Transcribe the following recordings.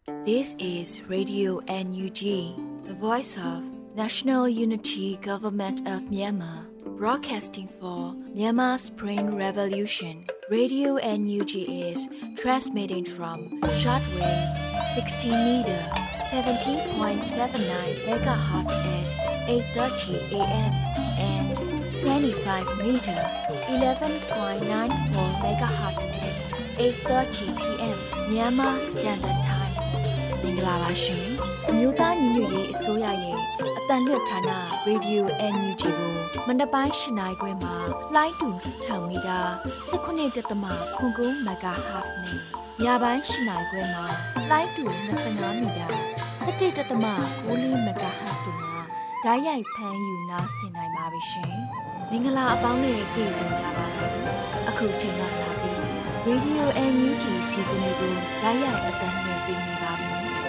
This is Radio NUG, the voice of National Unity Government of Myanmar, broadcasting for Myanmar's Spring Revolution. Radio NUG is transmitting from shortwave 16 meter 17.79 megahertz at 8:30 a.m. and 25 meter 11.94 megahertz at 8:30 p.m. Myanmar Standard Time. မင်္ဂလာပါရှင်အမျိုးသားညီညွတ်ရေးအစိုးရရဲ့အတန်လွတ်ဌာန Radio NUG ကိုမနက်ပိုင်း၈နာရီခွဲမှာလိုင်းတူ6မီတာ19.9 MHz နဲ့ညပိုင်း၈နာရီခွဲမှာလိုင်းတူ25မီတာ17.9 MHz တို့မှာဓာတ်ရိုက်ဖမ်းယူနားဆင်နိုင်ပါပြီရှင်မင်္ဂလာအပေါင်းနဲ့ကြိုဆိုကြပါစို့အခုချိန်ကစပြီး Radio NUG စီစဉ်လေးကိုဓာတ်ရိုက်အတန်လွှင့်ပေးနေပါပြီ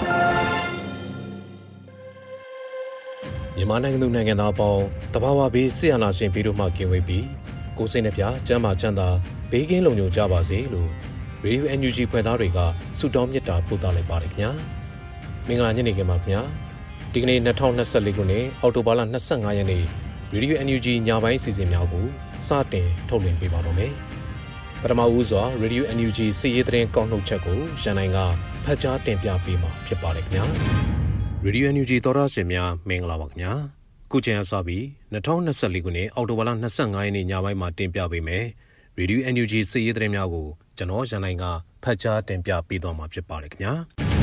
မြန်မာနိုင်ငံသူနိုင်ငံသားအပေါင်းတဘာဝဘေးဆရာနာရှင်ပြီးတို့မှကင်ဝေးပြီးကိုစိတ်နှပြကျမ်းမာချမ်းသာဘေးကင်းလုံခြုံကြပါစေလို့ Radio NUG ဖွဲ့သားတွေကဆုတောင်းမေတ္တာပို့သလိုက်ပါတယ်ခင်ဗျာမင်္ဂလာညနေခင်းပါခင်ဗျာဒီကနေ့2024ခုနှစ်အောက်တိုဘာလ25ရက်နေ့ Radio NUG ညပိုင်းအစီအစဉ်များကိုစတင်ထုတ်လွှင့်ပေးပါတော့မယ်ပထမဦးစွာ Radio NUG စီးရီးသတင်းကောက်နှုတ်ချက်ကိုရန်နိုင်ကဖတ်ကြားတင်ပြပေးမှာဖြစ်ပါတယ်ခင်ဗျာRadio NUG သောတာရှင်များမင်္ဂလာပါခင်ဗျာခုချိန်အစပြီး2024ခုနှစ်အောက်တိုဘာလ25ရက်နေ့ညပိုင်းမှာတင်ပြပေးမယ် Radio NUG စီးရီးသတင်းများကိုကျွန်တော်ရန်နိုင်ကဖတ်ကြားတင်ပြပေးသွားမှာဖြစ်ပါတယ်ခင်ဗျာ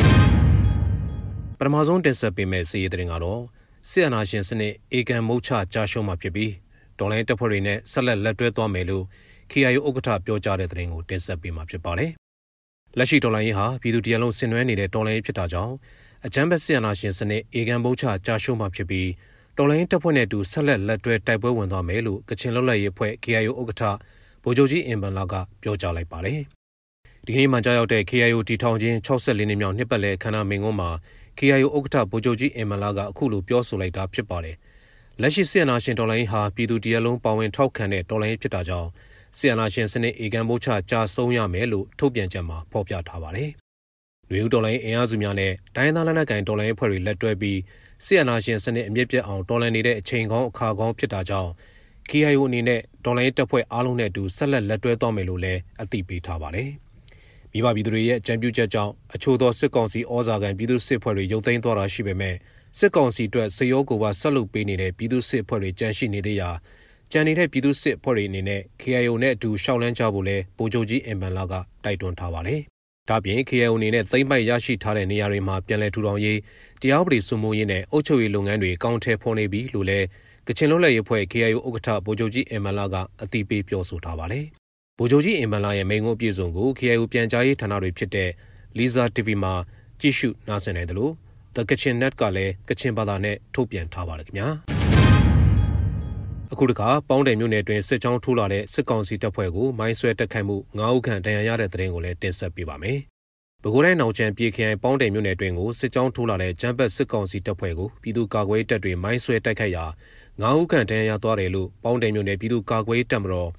ပထမဆုံးတင်ဆက်ပေးမယ့်စီးရီးသတင်းကတော့စစ်အာဏာရှင်စနစ်အေကံမုတ်ချကြာရှုံးမှာဖြစ်ပြီးဒေါ်လာတပ်ဖွဲ့တွေနဲ့ဆက်လက်လက်တွဲသွားမယ်လို့ KIO ဥက္ကဋ္ဌပြောကြားတဲ့သတင်းကိုတင်ဆက်ပေးမှာဖြစ်ပါတယ်လက်ရှိဒေါ်လာရေးဟာပြည်သူတရလုံးဆင်နွှဲနေတဲ့ဒေါ်လာရေးဖြစ်တာကြောင့်အကြမ်းဖက်စစ်အာဏာရှင်စနစ်အေကံမုတ်ချကြာရှုံးမှာဖြစ်ပြီးဒေါ်လာရေးတပ်ဖွဲ့နဲ့အတူဆက်လက်လက်တွဲတိုက်ပွဲဝင်သွားမယ်လို့ကချင်လွတ်လပ်ရေးအဖွဲ့ KIO ဥက္ကဋ္ဌဗိုလ်ချုပ်ကြီးအင်ဘန်လာကပြောကြားလိုက်ပါတယ်ဒီကနေ့မှကြားရောက်တဲ့ KIO တီထောင်ခြင်း64နှစ်မြောက်နှစ်ပတ်လည်ခမ်းနားမိန့်ခွန်းမှာ KIO ဥက္ကဋ္ဌဗိုလ်ချုပ်ကြီးအင်ဘန်လာကအခုလိုပြောဆိုလိုက်တာဖြစ်ပါတယ်လက်ရှိစစ်အာဏာရှင်ဒေါ်လာရေးဟာပြည်သူတရလုံးပါဝင်ထောက်ခံတဲ့ဒေါ်လာရေးဖြစ်တာကြောင့်စစ်အာဏာရှင်စနစ်အေကံမုတ်ချကြာဆုံးရမယ်လို့ထုတ်ပြန်ချက်မှာဖော်ပြထားပါတယ်။လူဦးဒေါ်လာရေးအင်အားစုများနဲ့တိုင်းသားလက်နက်ကိုင်ဒေါ်လာရေးဖွဲ့တွေလက်တွဲပြီးစစ်အာဏာရှင်စနစ်အမြင့်ပြတ်အောင်ဒေါ်လာနေတဲ့အချိန်ကောင်းအခါကောင်းဖြစ်တာကြောင့် KIO အနေနဲ့ဒေါ်လာရေးတပ်ဖွဲ့အားလုံးနဲ့အတူဆက်လက်လက်တွဲသွားမယ်လို့လည်းအသိပေးထားပါတယ်။မိဘပြည်သူတွေရဲ့အကြံပြုချက်ကြောင့်အချို့သောစစ်ကောင်စီဩဇာခံပြည်သူစစ်ဖွဲ့တွေရုပ်သိမ်းသွားတာရှိပေမဲ့စစ်ကောင်စီအတွက်စေရောကိုပါဆက်လုပ်ပေးနေတဲ့ပြည်သူစစ်ဖွဲ့တွေကြန့်ရှိနေသေးရာကျန်နေတဲ့ပြည်သူစစ်ဖွဲ့တွေအနေနဲ့ KIO နဲ့အတူရှောက်လန်းကြဖို့လဲဗိုလ်ချုပ်ကြီးအင်ဘန်လာကတိုက်တွန်းထားပါတယ်။ဒါ့ပြင် KIO အနေနဲ့သိမ်းပိုက်ရရှိထားတဲ့နေရာတွေမှာပြန်လည်ထူထောင်ရေးတရားဥပဒေစိုးမိုးရေးနဲ့အုပ်ချုပ်ရေးလုပ်ငန်းတွေကောင်းထဲဖော်နေပြီလို့လဲကချင်လွတ်လပ်ရေးအဖွဲ့ KIO ဥက္ကဋ္ဌဗိုလ်ချုပ်ကြီးအင်ဘန်လာကအသိပေးပြောဆိုထားပါတယ်။ဗိုလ်ချုပ်ကြီးအင်ဘန်လာရဲ့မိန့်ခွန်းအပြည့်စုံကို KIO ပြန်ကြားရေးဌာနတွေဖြစ်တဲ့ Lisa TV မှာကြည့်ရှုနားဆင်နိုင်တယ်လို့ The Kitchen Net ကလည်းကချင်ဘာသာနဲ့ထုတ်ပြန်ထားပါတယ်ခင်ဗျာ။အခုတခါပေါင်းတယ်မြို့နယ်တွင်စစ်ကြောင်းထိုးလာတဲ့စစ်ကောင်စီတပ်ဖွဲ့ကိုမိုင်းဆွဲတက်ခိုက်မှု9ဦးခန့်ဒဏ်ရာရတဲ့တဲ့ရင်ကိုလည်းတင်ဆက်ပေးပါမယ်။ပဲခူးတိုင်းနောင်ချန်ပြည်ခရိုင်ပေါင်းတယ်မြို့နယ်တွင်ကိုစစ်ကြောင်းထိုးလာတဲ့ကျန်းပတ်စစ်ကောင်စီတပ်ဖွဲ့ကိုပြည်သူ့ကာကွယ်တပ်တွေမိုင်းဆွဲတိုက်ခိုက်ရာ9ဦးခန့်ဒဏ်ရာရသွားတယ်လို့ပေါင်းတယ်မြို့နယ်ပြည်သူ့ကာကွယ်တပ်မတော်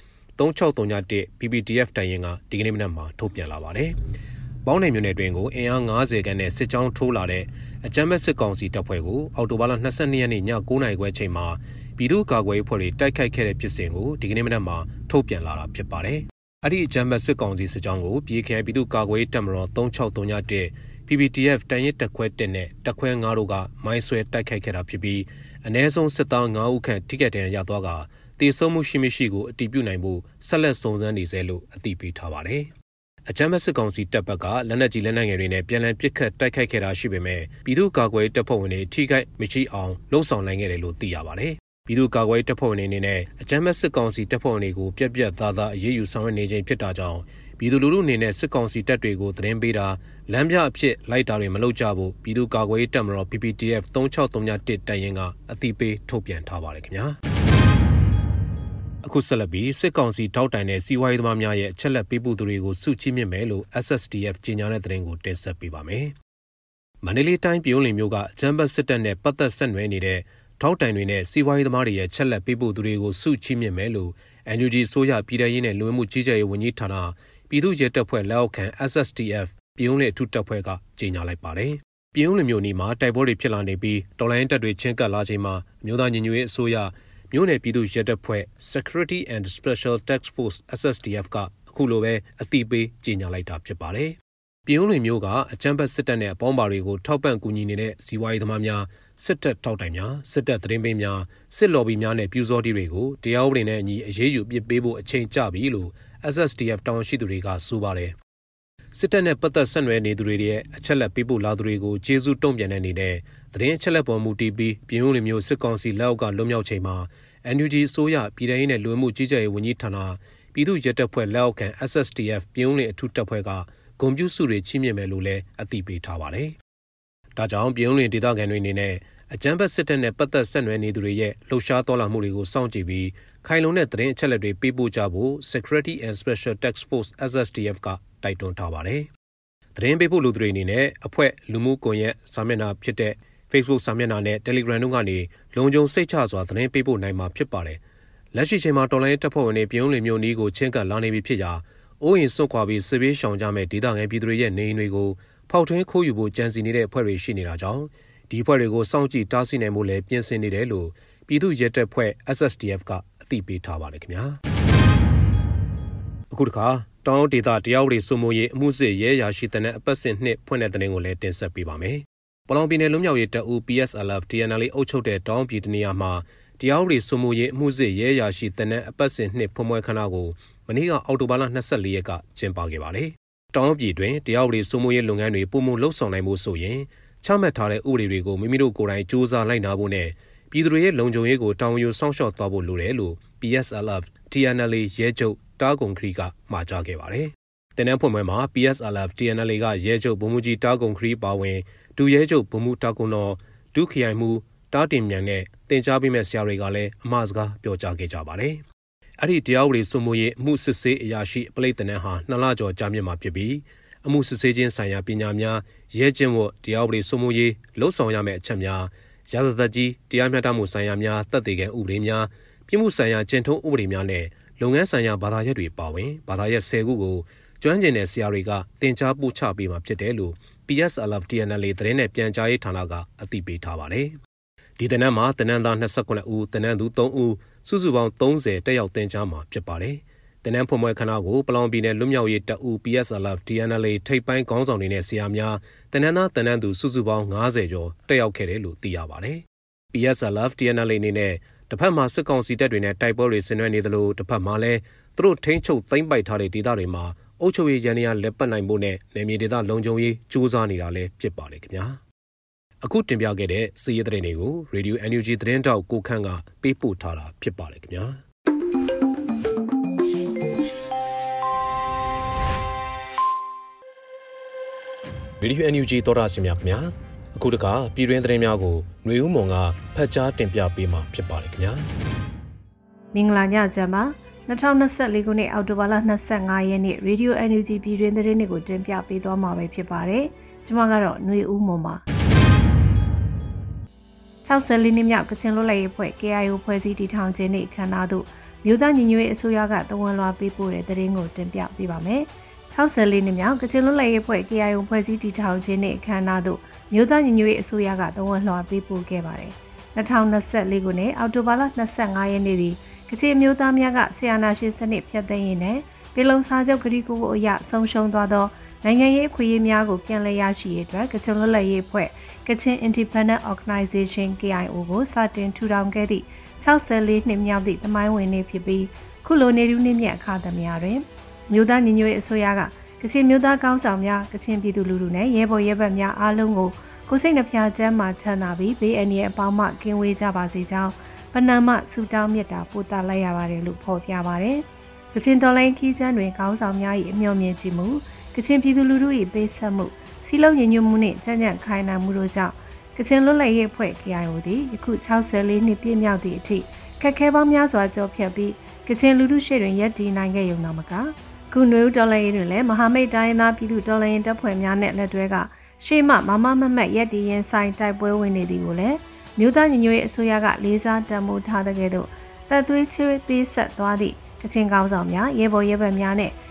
3631 PPDF တိုင်ရင်ကဒီကနေ့မနက်မှာထုတ်ပြန်လာပါတယ်။ပေါင်းတယ်မြို့နယ်တွင်ကိုအင်အား90ခန့်နဲ့စစ်ကြောင်းထိုးလာတဲ့အကြမ်းဖက်စစ်ကောင်စီတပ်ဖွဲ့ကိုအောက်တိုဘာလ22ရက်နေ့ည9:00နာရီခွဲချိန်မှာပြည်သူ့ကာကွယ်ရေးဖွဲ့တွေတိုက်ခိုက်ခဲ့တဲ့ဖြစ်စဉ်ကိုဒီကနေ့မနက်မှာထုတ်ပြန်လာတာဖြစ်ပါတယ်။အဲ့ဒီအကြမ်းဖက်စစ်ကောင်စီစစ်ကြောင်းကိုပြည်ခရိုင်ပြည်သူ့ကာကွယ်ရေးတပ်မတော်3631 PPDF တန်ရင်တက်ခွဲ1နဲ့တက်ခွဲ9တို့ကမိုင်းဆွဲတိုက်ခိုက်ခဲ့တာဖြစ်ပြီးအ ਨੇ ဆုံးစစ်သား9ဦးခန့်ထိခိုက်ဒဏ်ရာရသွားကတေဆုံးမှုရှိမရှိကိုအတည်ပြုနိုင်ဖို့ဆက်လက်စုံစမ်းနေစေလို့အသိပေးထားပါတယ်။အကြမ်းဖက်စစ်ကောင်စီတပ်ဘက်ကလက်နက်ကြီးလက်နက်ငယ်တွေနဲ့ပြန်လည်ပစ်ခတ်တိုက်ခိုက်ခဲ့တာရှိပေမဲ့ပြည်သူ့ကာကွယ်တပ်ဖွဲ့ဝင်တွေထိခိုက်မရှိအောင်လှုံ့ဆော်နိုင်ခဲ့တယ်လို့သိရပါတယ်။ပြည်သူ့ကာကွယ်တပ်ဖွဲ့ဝင်တွေအနေနဲ့အကြမ်းဖက်စစ်ကောင်စီတပ်ဖွဲ့ဝင်တွေကိုပြက်ပြက်သားသားအရေးယူဆောင်ရွက်နေခြင်းဖြစ်တာကြောင့်ပြည်သူလူထုအနေနဲ့စစ်ကောင်စီတပ်တွေကိုသတင်းပေးတာလမ်းပြအဖြစ်လိုက်တာတွေမလုပ်ကြဘူးပြည်သူ့ကာကွယ်တပ်မတော် PPDF 3631တိုင်ရင်ကအသိပေးထုတ်ပြန်ထားပါတယ်ခင်ဗျာအခုဆက်လက်ပြီးစစ်ကောင်စီထောက်တိုင်တဲ့စီးပွားရေးသမားများရဲ့အချက်လက်ပေးပို့သူတွေကိုစုချီးမြှင့်မယ်လို့ SSDF ကြေညာတဲ့သတင်းကိုတင်ဆက်ပေးပါမယ်။မန္တလေးတိုင်းပြည်ုံးလင်မြို့ကအကြမ်းဖက်စစ်တပ်နဲ့ပတ်သက်ဆက်နွယ်နေတဲ့ထောက်တိုင်တွေနဲ့စီးပွားရေးသမားတွေရဲ့ချက်လက်ပေးပို့သူတွေကိုစုချီးမြှင့်မယ်လို့ NUG ဆိုရပြည်ထရေးနဲ့လူဝင်မှုကြီးကြပ်ရေးဝန်ကြီးဌာနပြည်သူ့ရဲတပ်ဖွဲ့လက်အောက်ခံ SSDF ပြုံးလေထုတပ်ဖွဲ့ကကြေညာလိုက်ပါတယ်။ပြုံးလေမျိုးနီမှာတိုက်ပွဲတွေဖြစ်လာနေပြီးတော်လိုင်းတပ်တွေချင်းကပ်လာချိန်မှာမြို့သားညီညွတ်ရေးအစိုးရမြို့နယ်ပြည်သူ့ရဲတပ်ဖွဲ့ Security and Special Task Force SSTF ကအခုလိုပဲအသိပေးကြေညာလိုက်တာဖြစ်ပါတယ်။ပြုံးလေမျိုးကအကြမ်းဖက်စစ်တပ်နဲ့အပေါင်းပါတွေကိုထောက်ပံ့ကူညီနေတဲ့စီးပွားရေးသမားများစစ်တပ်ထောက်တိုင်များစစ်တပ်သတင်းပေးများစစ်လော်ဘီများနဲ့ပြူစောတိတွေကိုတရားဥပဒေနဲ့အညီအရေးယူပစ်ပေးဖို့အချိန်ကျပြီလို့ SSTF တောင်းရှိသူတွေကဆိုပါတယ်။စစ်တပ်နဲ့ပတ်သက်ဆက်နွယ်နေသူတွေရဲ့အချက်လက်ပေးဖို့လာသူတွေကိုကျေးဇူးတုံ့ပြန်တဲ့အနေနဲ့သတင်းအချက်လက်ပေါ်မူတည်ပြီးပြည်ဦးလွင်မျိုးစစ်ကောင်စီလက်အောက်ကလွတ်မြောက်ချိန်မှာ NUG အစိုးရပြည်ထောင်ရေးနဲ့လူဝင်မှုကြီးကြပ်ရေးဝန်ကြီးဌာနပြည်သူ့ရဲတပ်ဖွဲ့လက်အောက်ခံ SSTF ပြည်ဦးလွင်အထူးတပ်ဖွဲ့ကဂုဏ်ပြုစုတွေချီးမြှင့်မယ်လို့လည်းအသိပေးထားပါတယ်။ဒါကြောင့်ပြည်ဦးလွင်ဒေသခံတွေအနေနဲ့အကြမ်းဖက်စစ်တပ်နဲ့ပတ်သက်ဆက်နွယ်နေသူတွေရဲ့လှုပ်ရှားတော်လှန်မှုတွေကိုစောင့်ကြည့်ပြီးခိုင်လုံတဲ့သတင်းအချက်အလက်တွေပေးပို့ကြဖို့ Security and Special Task Force SSTF ကတိုက်တွန်းထားပါတယ်။သတင်းပေးပို့လူတွေအနေနဲ့အဖွဲ့လူမှုကွန်ရက်စာမျက်နှာဖြစ်တဲ့ Facebook စာမျက်နှာနဲ့ Telegram တို့ကနေလုံခြုံစိတ်ချစွာသတင်းပေးပို့နိုင်မှာဖြစ်ပါတယ်။လက်ရှိချိန်မှာတော်လိုင်းတပ်ဖွဲ့ဝင်တွေပြည်ဦးလွင်မျိုးနီးကိုချင်းကပ်လာနေပြီဖြစ်ရာအိုးရင်စွန့်ခွာပြီးစစ်ဘေးရှောင်ကြမဲ့ဒေသခံပြည်သူတွေရဲ့နေအိမ်တွေကိုဖောက်ထွင်းခိုးယူဖို့ကြံစီနေတဲ့အဖွဲ့တွေရှိနေတာကြောင့်ဒီအဖွဲ့တွေကိုစောင့်ကြည့်တားဆီးနိုင်မှုလည်းပြင်ဆင်နေတယ်လို့ပြည်သူ့ရဲတပ်ဖွဲ့ SSTF ကအသိပေးထားပါတယ်ခင်ဗျာအခုတခါတောင်ဒေသတရားဥပဒေစိုးမိုးရေးအမှုစစ်ရဲရာရှိတဲ့အပတ်စဉ်2ဖွင့်တဲ့တဲ့ကိုလည်းတင်ဆက်ပေးပါမယ်ပလောင်ပြည်နယ်လွတ်မြောက်ရေးတပ်ဦး PSLF TNL အုပ်ချုပ်တဲ့တောင်ပြည်တနေရာမှာတရားဥပဒေစိုးမိုးရေးအမှုစစ်ရဲရာရှိတဲ့အပတ်စဉ်2ဖွင့်ပွဲခဏကိုမနေ့ကအောက်တိုဘာလ24ရက်ကကျင်းပခဲ့ပါတယ်တောင်ပြည်တွင်တရားဥပဒေစိုးမိုးရေးလုပ်ငန်းတွေပုံမှန်လှုပ်ဆောင်နိုင်မှုဆိုရင်ချမှတ်ထားတဲ့ဥပဒေတွေကိုမိမိတို့ကိုယ်တိုင်စူးစမ်းလိုက်နာဖို့နဲ့ပြည်သူတွေရဲ့လုံခြုံရေးကိုတာဝန်ယူစောင့်ရှောက်သွားဖို့လိုတယ်လို့ PSLF TNL ရဲချုပ်တားကုန်ခရီကမှာကြားခဲ့ပါတယ်။တင်နန်းဖွင့်ပွဲမှာ PSLF TNL ကရဲချုပ်ဗိုလ်မှူးကြီးတားကုန်ခရီပါဝင်ဒုရဲချုပ်ဗိုလ်မှူးတားကုန်တော်ဒုခရိုင်မှူးတားတင်မြန်နဲ့တင်ကြားပေးမဲ့ဆရာတွေကလည်းအမှားစကားပြောကြားခဲ့ကြပါတယ်။အဲ့ဒီတရားဥပဒေစိုးမိုးရေးအမှုစစ်ဆေးအရာရှိအပလိတ်တင်နန်းဟာ2လကျော်ကြာမြင့်မှာဖြစ်ပြီးအမှုစစ်ဆေးခြင်းဆိုင်ရာပညာများရဲကျင့်ဝတ်တရားဥပဒေစိုးမိုးရေးလှုပ်ဆောင်ရမယ့်အချက်များရာဇသက်ကြီးတရားမျှတမှုဆိုင်ရာများတပ်သေးကံဥပဒေများပြည်မှုဆိုင်ရာကျင့်ထုံးဥပဒေများနဲ့လုပ်ငန်းဆိုင်ရာဘာသာရပ်တွေပါဝင်ဘာသာရပ်10ခုကိုကျွမ်းကျင်တဲ့ဆရာတွေကသင်ကြားပို့ချပေးမှာဖြစ်တယ်လို့ PSLF TNL သတင်းနဲ့ပြန်ကြားရေးဌာနကအသိပေးထားပါတယ်။ဒီတင်နန်းမှာတင်နန်းသား29ဦးတင်နန်းသူ3ဦးစုစုပေါင်း30တက်ရောက်သင်ကြားမှာဖြစ်ပါတယ်။တင်နန်းဖွင့်ပွဲခဏကိုပလောင်ပြည်နယ်လွတ်မြောက်ရေးတပ်ဦး PSLF TNL ထိပ်ပိုင်းခေါင်းဆောင်တွေနဲ့ဆရာများတင်နန်းသားတင်နန်းသူစုစုပေါင်း90ကျော်တက်ရောက်ခဲ့တယ်လို့သိရပါတယ်။ PSLF TNL အနေနဲ့တစ်ဖက်မှာစစ်ကောင်စီတပ်တွေနဲ့တိုက်ပွဲတွေဆင်နွှဲနေသလိုတစ်ဖက်မှာလည်းသူတို့ထိန်းချုပ်သိမ်းပိုက်ထားတဲ့ဒေသတွေမှာအုပ်ချုပ်ရေးရန်ရာလက်ပတ်နိုင်ဖို့နဲ့နယ်မြေဒေသလုံခြုံရေးစူးစမ်းနေတာလည်းဖြစ်ပါတယ်ခင်ဗျာအခုတင်ပြခဲ့တဲ့စီးရဲသတင်းတွေကို Radio NUG သတင်းတောက်ကိုခန့်ကပေးပို့ထားတာဖြစ်ပါတယ်ခင်ဗျာRadio NUG သောတာရှင်များခင်ဗျာအခုတကပြည်တွင်းသတင်းများကိုຫນွေဦးမွန်ကဖတ်ကြားတင်ပြပေးမှာဖြစ်ပါတယ်ခင်ဗျာမင်္ဂလာညချမ်းပါ2024ခုနှစ်အောက်တိုဘာလ25ရက်နေ့ Radio NUG ပြည်တွင်းသတင်းတွေကိုတင်ပြပေးသွားမှာပဲဖြစ်ပါတယ်ကျွန်မကတော့ຫນွေဦးမွန်ပါ64နှစ်မြောက်ကချင်လွတ်လပ်ရေးအဖွဲ့ KIO ဖွဲ့စည်းတည်ထောင်ခြင်းနေ့အခမ်းအနားသို့မြို့သားညီညွတ်ရေးအစိုးရကတဝန်လွှာပေးပို့တဲ့သတင်းကိုတင်ပြပေးပါမယ်64နှစ်မြောက်ကချင်လွတ်လပ်ရေးအဖွဲ့ KIO ဖွဲ့စည်းတည်ထောင်ခြင်းနေ့အခမ်းအနားသို့မြို့သားညီညွတ်ရေးအစိုးရကတဝန်လွှာပေးပို့ခဲ့ပါတယ်2024ခုနှစ်အောက်တိုဘာလ25ရက်နေ့ဒီကချင်မျိုးသားများကဆီယနာရှင်စနစ်ဖျက်သိမ်းရေးနဲ့ပြည်လုံစာချုပ်ကတိကူအရဆုံးရှုံးသွားသောနိုင်ငံရေးအခွင့်အရေးများကိုပြန်လည်ရရှိရေးအတွက်ကချင်လွတ်လပ်ရေးအဖွဲ့ကချင် Independent Organization KIO ကိုစတင်ထူထောင်ခဲ့သည့်64နှစ်မြောက်သည့်သမိုင်းဝင်နေ့ဖြစ်ပြီးခုလိုနေတူးနေ့မြတ်အခါသမယတွင်မြို့သားညီညွတ်ရေးအစိုးရကကချင်မြို့သားကောင်းဆောင်များကချင်ပြည်သူလူထုနဲ့ရဲဘော်ရဲဘက်များအားလုံးကိုကိုစိတ်နှဖျားချမ်းသာချမ်းသာပြီးဘေးအန္တရာယ်အပေါင်းမှကင်းဝေးကြပါစေကြောင်းပဏာမဆုတောင်းမြတ်တာပို့သလိုက်ရပါတယ်လို့ဖော်ပြပါတယ်။ကချင်တော်လိုင်းခီးချမ်းတွင်ခေါင်းဆောင်များ၏အမျှော်မြင်ခြင်းမူကချင်ပြည်သူလူထု၏ပေးဆက်မှုစီလုံးညီညွတ်မှုနှင့်ကြံ့ကြံ့ခိုင်နိုင်မှုတို့ကြောင့်ကချင်လွတ်လပ်ရေးအဖွဲ့ KIO သည်ယခု64နှစ်ပြည့်မြောက်သည့်အထိခက်ခဲပေါင်းများစွာကြော်ဖြတ်ပြီးကချင်လူထုရှေ့တွင်ရပ်တည်နိုင်ခဲ့ရုံသာမကခုနွေဦးတော်လှန်ရေးတွင်လည်းမဟာမိတ်တိုင်းသားပြည်သူတော်လှန်ရေးတပ်ဖွဲ့များနဲ့လက်တွဲကရှေ့မှမမမမတ်ရပ်တည်ရင်ဆိုင်တိုက်ပွဲဝင်နေသည်ကိုလည်းမြို့သားညီညွတ်ရေးအစိုးရကလေးစားတံမိုးထားတဲ့ကဲ့သို့တပ်သွေးချွေးပေးဆက်သွားသည့်ကချင်ကောင်းဆောင်များရဲဘော်ရဲဘက်များနဲ့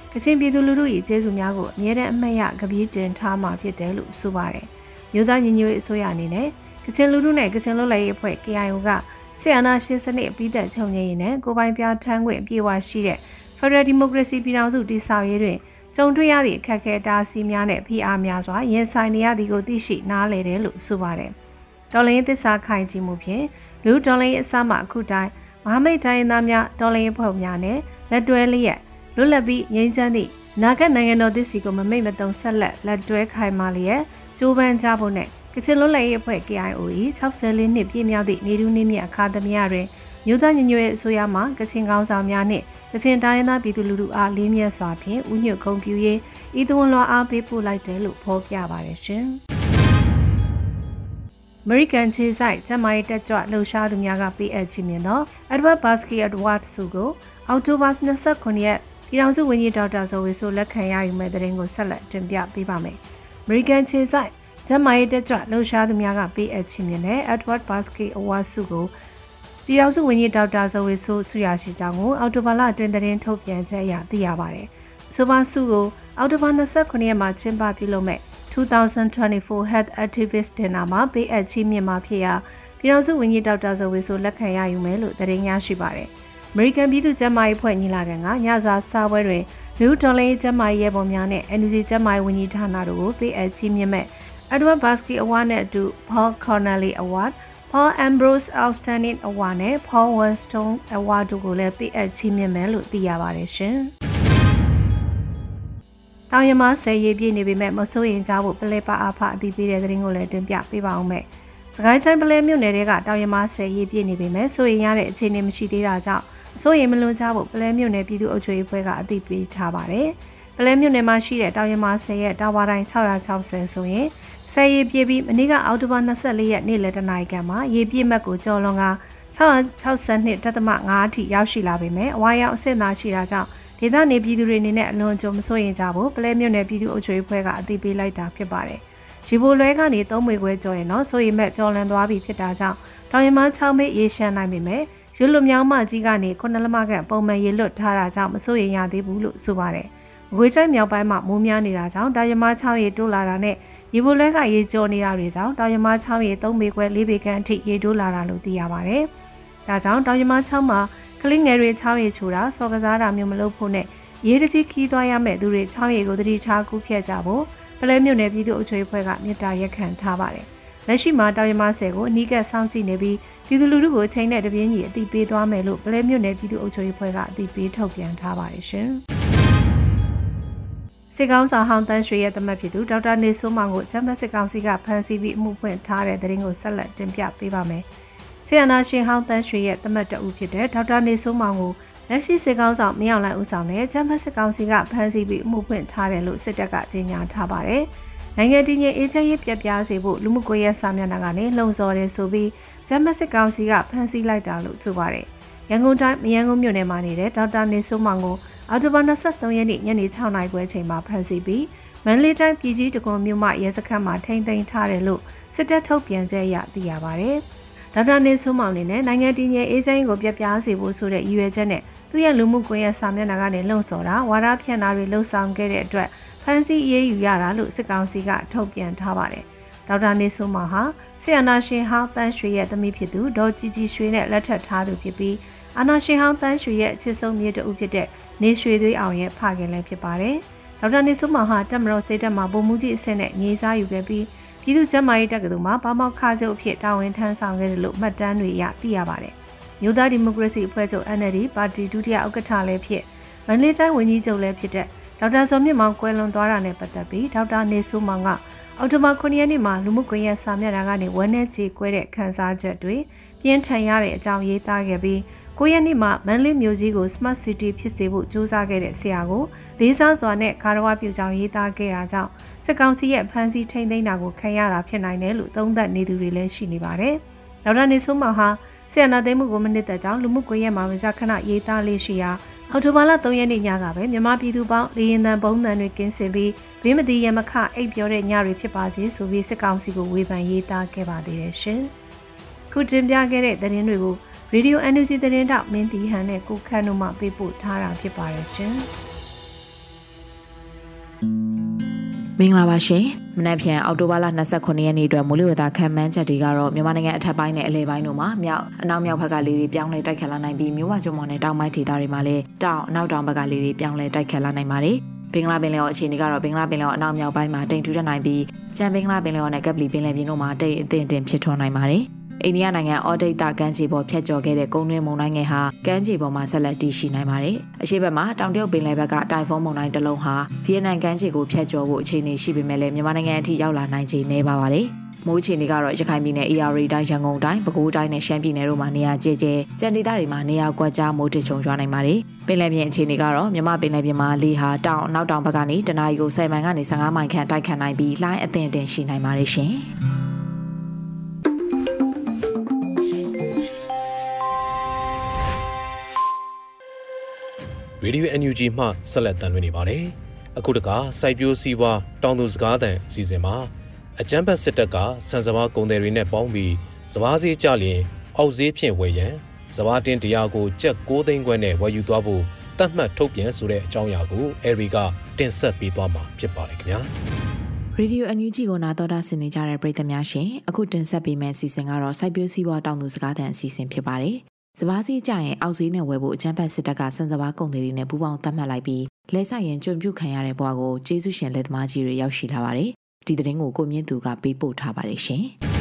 ကချင်ပြည်သူလူထု၏ကျေးဇူးများကိုအမြဲတမ်းအမှတ်ရကပီးတင်ထားမှာဖြစ်တယ်လို့ဆိုပါတယ်။မြို့သားညီညွတ်ရေးအစိုးရအနေနဲ့ကချင်လူထုနဲ့ကချင်လွတ်လပ်ရေးအဖွဲ့ KIO ကဆီယနာရှင်စနစ်အပြီးသက်ချုပ်ငြိမ်းရေးနဲ့ကိုပိုင်ပြဋ္ဌာန်းခွင့်အပြည့်အဝရှိတဲ့ Federal Democracy ပြည်ထောင်စုတည်ဆောက်ရေးတွင်ကြုံတွေ့ရသည့်အခက်အခဲတားဆီးများနဲ့ဖိအားများစွာရင်ဆိုင်နေရသည်ကိုသိရှိနားလည်တယ်လို့ဆိုပါတယ်။တော်လှန်ရေးသစ္စာခိုင်ကြည်မှုဖြင့်လူတော်လှန်ရေးအစမှအခုတိုင်းမဟာမိတ်တိုင်းသားများတော်လှန်ရေးဖွဲ့များနဲ့လက်တွဲလျက်လွတ်လပ်ပြီးငြိမ်းချမ်းသည့်နာဂတ်နိုင်ငံတော်သစ်စီကိုမမိတ်မတုံဆက်လက်တွဲခိုင်မာလျက်ကြိုးပမ်းကြဖို့နဲ့ကချင်လွတ်လပ်ရေးအဖွဲ့ KIO ၏64နှစ်ပြည့်မြောက်သည့်နေတူးနေ့မြတ်အခါသမယတွင်မြို့သားညီညွတ်ရေးအစိုးရမှကချင်ကောင်းဆောင်များနှင့်ကချင်တိုင်းရင်းသားပြည်သူလူထုအားလေးမြတ်စွာဖြင့်ဥညွတ်ဂုဏ်ပြုရေးဤသွန်လွှာအားပေးပို့လိုက်တယ်လို့ဖော်ပြပါတယ်ရှင်။ American ခြေစိုက်ကျမကြီးတက်ကြွလှူရှားသူများကပေးအပ်ခြင်းမြင်သော Edward Basky Award ဆုကိုအောက်တိုဘာ29ရက်ပြည်ထောင်စုဝန်ကြီးဒေါက်တာဇော်ဝေဆိုလက်ခံရယူမဲ့တဲ့တင်ကိုဆက်လက်တင်ပြပေးပါမယ်။ American ခြေစိုက်ကျမကြီးတက်ကြွလှူရှားသူများကပေးအပ်ခြင်းမြင်တဲ့ Edward Basky Award ဆုကိုပြည်ထောင်စုဝန်ကြီးဒေါက်တာဇော်ဝေဆိုဆုရရှိကြောင်းကိုအောက်တိုဘာလအတွင်းသတင်းထုတ်ပြန်ချက်အရသိရပါတယ်။ဆိုပါဆုကိုအောက်တိုဘာ29ရက်မှာကျင်းပပြုလုပ်မဲ့2024 Health Activist Dinner မှာပေးအပ်ခြင်းမြင့်မှာဖြစ်ရာပြည်ထောင်စုဝန်ကြီးဒေါက်တာဇော်ဝေဆိုလက်ခံရယူမယ်လို့သတင်းရရှိပါတယ်။ American ပြည်သူ့ကျန်းမာရေးဖွဲ့ညီလာခံကညစာစားပွဲတွင်လူတော်လှန်ရေးကျန်းမာရေးရဲဘော်များနဲ့ NUG ကျန်းမာရေးဝန်ကြီးဌာနတို့ကိုပေးအပ်ခြင်းမြင့်မဲ့ Edward Basky Award နဲ့အတူ Paul Connolly Award、Paul Ambrose Outstanding Award နဲ့ Paul Wellstone Award တို့ကိုလည်းပေးအပ်ခြင်းမြင့်မယ်လို့သိရပါတယ်ရှင်။တောင်ရမဆယ်ရေးပြည့်နေပေမဲ့မစိုးရင်ကြဖို့ပလဲပါအဖအသိပေးတဲ့သတင်းကိုလည်းတင်ပြပေးပါအောင်မယ်။စကိုင်းတိုင်းပလဲမြို့နယ်တွေကတောင်ရမဆယ်ရေးပြည့်နေပေမဲ့စိုးရင်ရတဲ့အခြေအနေမရှိသေးတာကြောင့်အစိုးရမလွန်ကြဖို့ပလဲမြို့နယ်ပြည်သူ့အုပ်ချုပ်ရေးဖွဲ့ကအသိပေးထားပါတယ်။ပလဲမြို့နယ်မှာရှိတဲ့တောင်ရမဆယ်ရဲ့တာဝါတိုင်း660ဆိုရင်ဆယ်ရေးပြည့်ပြီးမနေ့ကအောက်တိုဘာ24ရက်နေ့လယ်တနာရီခန့်မှာရေပြည့်မက်ကိုကျော်လွန်က662.5အထိရောက်ရှိလာပေမဲ့အဝါရောက်အဆင့်သာရှိတာကြောင့်ဒေသနေပြည်သူတွေအနေနဲ့အလွန်ကြုံမစိုးရင်ကြဖို့ပလဲမြို့နယ်ပြည်သူ့အုပ်ချုပ်ရေးဖွဲ့ကအသိပေးလိုက်တာဖြစ်ပါတယ်။ရေပိုလွဲကနေ3မွေခွဲကျော်ရင်တော့စိုးရိမ်မဲ့ကျော်လွန်သွားပြီဖြစ်တာကြောင့်တောင်ရမ6မိတ်ရေရှမ်းနိုင်ပေမဲ့ရွလွမြောင်းမကြီးကနေ9လမခန့်ပုံမှန်ရေလွတ်ထားတာကြောင့်မစိုးရိမ်ရသေးဘူးလို့ဆိုပါတယ်။ငွေချိုက်မြောက်ပိုင်းမှာမိုးများနေတာကြောင့်တောင်ရမ6ရေတိုးလာတာနဲ့ရေပိုလွဲကရေကျော်နေတာတွေကြောင့်တောင်ရမ6ရေ3မေခွဲ4ပေခန့်အထိရေတိုးလာတာလို့သိရပါတယ်။ဒါကြောင့်တောင်ရမ6မှာကလေးငယ်တွေ6ရေချိုးတာစော်ကစားတာမျိုးမလုပ်ဖို့နဲ့ရေတကြီးခီးသွားရမယ့်သူတွေ6ရေကိုတတိထားကူးဖြတ်ကြဖို့ပလဲမြို့နယ်ပြည်သူ့အုပ်ချုပ်ရေးဖွဲ့ကမြစ်တာရက်ခံထားပါတယ်။လက်ရှိမှာတောင်ရမဆယ်ကိုအနီးကပ်စောင့်ကြည့်နေပြီးပြည်သူလူထုကိုအချိန်နဲ့တပြင်းညီအသိပေးသွားမယ်လို့ပလဲမြို့နယ်ပြည်သူ့အုပ်ချုပ်ရေးဖွဲ့ကအသိပေးထုတ်ပြန်ထားပါတယ်ရှင်။စစ်ကောင်ဆောင်ဟောင်းတန်းရွှေရဲ့တမတ်ဖြစ်သူဒေါက်တာနေစိုးမောင်ကိုကျန်းမာစစ်ကောင်စီကဖမ်းဆီးပြီးအမှုဖွင့်ထားတဲ့သတင်းကိုဆက်လက်တင်ပြပေးပါမယ်။ဆီယနာရှင်ဟောင်းတန်းရွှေရဲ့တမတ်တအုပ်ဖြစ်တဲ့ဒေါက်တာနေစိုးမောင်ကိုလက်ရှိစစ်ကောင်ဆောင်မင်းအောင်လှိုင်ဦးဆောင်တဲ့ကျန်းမာစစ်ကောင်စီကဖမ်းဆီးပြီးအမှုဖွင့်ထားတယ်လို့စစ်တပ်ကကြေညာထားပါတယ်။နိုင်ငံတည်ငြိမ်အေးချမ်းရေးပြပြစေဖို့လူမှုကွန်ရက်စာမျက်နှာကနေလှုံ့ဆော်တယ်ဆိုပြီးကျန်းမာစစ်ကောင်စီကဖမ်းဆီးလိုက်တာလို့ဆိုပါတယ်။ရန်ကုန်တိုင်းမရန်ကုန်မြို့နယ်မှာနေတဲ့ဒေါက်တာနေစိုးမောင်ကိုအောက်တိုဘာ23ရက်နေ့ညနေ6နာရီခွဲချိန်မှာဖမ်းဆီးပြီးမန္တလေးတိုင်းပြည်ကြီးတကွန်မြို့မှရဲစခန်းမှာထိန်းသိမ်းထားတယ်လို့စစ်တပ်ထုတ်ပြန်ချက်အရသိရပါတယ်။ဒေါက်တာနေစိုးမောင်အနေနဲ့နိုင်ငံတည်ငြိမ်အေးချမ်းရေးကိုပြပြစေဖို့ဆိုတဲ့ရည်ရွယ်ချက်နဲ့သူ့ရဲ့လူမှုကွန်ရက်စာမျက်နှာကနေလှုံ့ဆော်တာဝါဒဖြန့်တာတွေလှုံ့ဆော်ခဲ့တဲ့အတွက်ဖမ်းဆီးအရေးယူရတာလို့စစ်ကောင်စီကထုတ်ပြန်ထားပါတယ်။ဒေါက်တာနေစိုးမောင်ဟာဆီယနာရှင်ဟောင်းတန်းရွှေရဲ့သမီးဖြစ်သူဒေါ်ကြီးကြီးရွှေနဲ့လက်ထပ်ထားသူဖြစ်ပြီးအာနာရှင်ဟောင်းတန်းရွှေရဲ့အချစ်ဆုံးမြေတဦးဖြစ်တဲ့နေရွှေသွေးအောင်ရဲ့ဖခင်လည်းဖြစ်ပါတယ်။ဒေါက်တာနေစိုးမောင်ဟာတက်မတော်စိတ်တက်မှာဗိုလ်မှူးကြီးအဆင့်နဲ့ညီစားယူခဲ့ပြီးပြည်သူ့ကျန်းမာရေးတက္ကသိုလ်မှာဘာမောက်ခါချုပ်အဖြစ်တာဝန်ထမ်းဆောင်ခဲ့တယ်လို့မှတ်တမ်းတွေအရသိရပါတယ်။မြို့သားဒီမိုကရေစီအဖွဲ့ချုပ် NLD ပါတီဒုတိယဥက္ကဋ္ဌလည်းဖြစ်မန္တလေးတိုင်းဝန်ကြီးချုပ်လည်းဖြစ်တဲ့ဒေါက်တာဇော်မြင့်မောင်ကွယ်လွန်သွားတာနဲ့ပတ်သက်ပြီးဒေါက်တာနေစိုးမောင်ကအောက်တိုဘာ9ရက်နေ့မှာလူမှုကွန်ရက်စာမျက်နှာကနေဝန်းနဲ့ကြေကွဲတဲ့ခန်းစားချက်တွေပြင်းထန်ရတဲ့အကြောင်းရေးသားခဲ့ပြီး9ရက်နေ့မှာမန္တလေးမြို့ကြီးကို Smart City ဖြစ်စေဖို့ကြိုးစားခဲ့တဲ့ဆရာကိုလေးစားစွာနဲ့ဂါရဝပြုကြောင်းရေးသားခဲ့တာကြောင့်စစ်ကောင်စီရဲ့ဖမ်းဆီးထိန်းသိမ်းတာကိုခံရတာဖြစ်နိုင်တယ်လို့သုံးသပ်နေသူတွေလည်းရှိနေပါတယ်။ဒေါက်တာနေစိုးမောင်ဟာဆီယနာသိမ်းမှုကိုမနစ်သက်ကြောင်းလူမှုကွန်ရက်မှာမကြာခဏရေးသားလေးရှိရာအော်တိုဘာလ3ရက်နေ့ညကပဲမြန်မာပြည်သူပေါင်းလေရင်တန်ဘုံတန်တွေကင်းစင်ပြီးဘေးမတီးရမခအိပ်ပြောတဲ့ညတွေဖြစ်ပါစေဆိုပြီးစစ်ကောင်စီကိုဝေဖန်ရေးသားခဲ့ပါသေးတယ်ရှင်။ခုတင်ပြခဲ့တဲ့သတင်းတွေကိုရေဒီယို NUG သတင်းတောက်မင်းတီဟန်နဲ့ကိုခန့်တို့မှပေးပို့ထားတာဖြစ်ပါတယ်ရှင်။မင်္ဂလာပါရှင်မနက်ဖြန်အောက်တိုဘာလ29ရက်နေ့အတွက်မိုးလေဝသခန့်မှန်းချက်တွေကတော့မြန်မာနိုင်ငံအထက်ပိုင်းနဲ့အလယ်ပိုင်းတို့မှာမြောက်အနောက်မြောက်ဘက်ကလေတွေပြောင်းလဲတိုက်ခတ်လာနိုင်ပြီးမြို့ဝကျွန်းပေါ်နဲ့တောင်ပိုင်းဒေသတွေမှာလည်းတောင်အနောက်တောင်ဘက်ကလေတွေပြောင်းလဲတိုက်ခတ်လာနိုင်ပါတယ်ဘင်္ဂလားပင်လယ်အော်အခြေအနေကတော့ဘင်္ဂလားပင်လယ်အော်အနောက်မြောက်ပိုင်းမှာတိမ်ထူထပ်နိုင်ပြီးကျန်ဘင်္ဂလားပင်လယ်အော်နဲ့ကပလီပင်လယ်ပြင်တို့မှာတိမ်အထင်တင်ဖြစ်ထွန်းနိုင်ပါတယ်အိန္ဒိယနိုင်ငံအော်ဒိတ်တာကမ်းခြေပေါ်ဖြတ်ကျော်ခဲ့တဲ့ကုန်းတွင်းမုန်တိုင်းငယ်ဟာကမ်းခြေပေါ်မှာဆက်လက်တည်ရှိနိုင်ပါတယ်။အရှေ့ဘက်မှာတောင်တရုတ်ပင်လယ်ဘက်ကတိုင်ဖုန်းမုန်တိုင်းတစ်လုံးဟာဗီယက်နမ်ကမ်းခြေကိုဖြတ်ကျော်ဖို့အခြေအနေရှိပေမဲ့လည်းမြန်မာနိုင်ငံအထိရောက်လာနိုင်ခြေနည်းပါပါတယ်။မိုးအခြေအနေကတော့ရခိုင်ပြည်နယ် AR တိုင်းရန်ကုန်တိုင်းပဲခူးတိုင်းနဲ့ရှမ်းပြည်နယ်တို့မှာနေရာကျကျကြံဒေသတွေမှာနေရာကွက်ကြားမိုးထချုံရွာနိုင်ပါတယ်။ပင်လယ်ပြင်အခြေအနေကတော့မြန်မာပင်လယ်ပြင်မှာလေဟာတောင်အနောက်တောင်ဘက်ကနေတနအီကို10မိုင်ကနေ15မိုင်ခန့်တိုက်ခတ်နိုင်ပြီးလှိုင်းအသင့်တင်ရှိနိုင်ပါတယ်ရှင်။ Radio NUG မှဆက်လက်တင်ပြနေပါတယ်။အခုတခါစိုက်ပျိုးစည်းဝါးတောင်သူစကားသံအစီအစဉ်မှာအကြမ်းဖက်စစ်တပ်ကဆန်စပါးကုန်သည်တွေနဲ့ပေါင်းပြီးစပါးဈေးကျလျင်အောက်ဈေးဖြင့်ဝယ်ရန်စပါးတင်းတရားကိုကျပ်6သိန်းခွဲနဲ့ဝယ်ယူသွားဖို့တတ်မှတ်ထုတ်ပြန်ဆိုတဲ့အကြောင်းအရာကိုအဲဒီကတင်ဆက်ပေးသွားမှာဖြစ်ပါတယ်ခင်ဗျာ။ Radio NUG ကိုနာတော်တာဆင်နေကြတဲ့ပရိသတ်များရှင်အခုတင်ဆက်ပေးမယ့်အစီအစဉ်ကတော့စိုက်ပျိုးစည်းဝါးတောင်သူစကားသံအစီအစဉ်ဖြစ်ပါတယ်။စပါးစည်းကြရင်အောက်ဈေးနဲ့ဝယ်ဖို့အချမ်းဖတ်စစ်တပ်ကစံစပါးကုန်တွေနဲ့ပူးပေါင်းသတ်မှတ်လိုက်ပြီးလဲဆိုင်ရင်ကျွံပြုတ်ခံရတဲ့ဘဝကိုကျေးဇူးရှင်လက်သမားကြီးတွေရောက်ရှိလာပါတယ်။ဒီသတင်းကိုကိုမြင့်သူကပေးပို့ထားပါတယ်ရှင်